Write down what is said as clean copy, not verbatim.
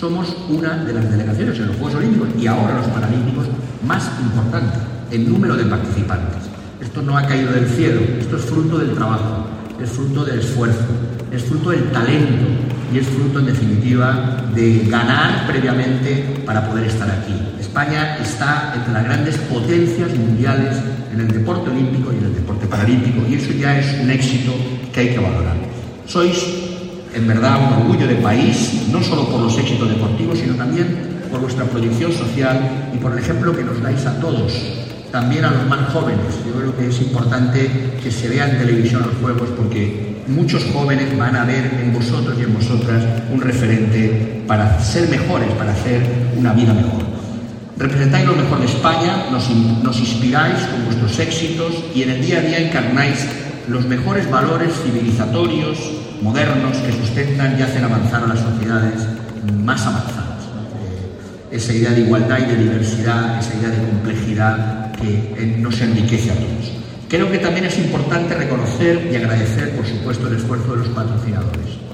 Somos una de las delegaciones en los Juegos Olímpicos y ahora los Paralímpicos más importantes en número de participantes. Esto no ha caído del cielo, esto es fruto del trabajo, es fruto del esfuerzo, es fruto del talento y es fruto, en definitiva, de ganar previamente para poder estar aquí. España está entre las grandes potencias mundiales en el deporte olímpico y en el deporte paralímpico, y eso ya es un éxito que hay que valorar. Sois, en verdad, un orgullo de país, no solo por los éxitos deportivos, sino también por vuestra proyección social y por el ejemplo que nos dais a todos, también a los más jóvenes. Yo creo que es importante que se vea en televisión los Juegos, porque muchos jóvenes van a ver en vosotros y en vosotras un referente para ser mejores, para hacer una vida mejor. Representáis lo mejor de España, nos inspiráis con vuestros éxitos y en el día a día encarnáis los mejores valores civilizatorios, modernos, que sustentan y hacen avanzar a las sociedades más avanzadas. Esa idea de igualdad y de diversidad, esa idea de complejidad que nos enriquece a todos. Creo que también es importante reconocer y agradecer, por supuesto, el esfuerzo de los patrocinadores.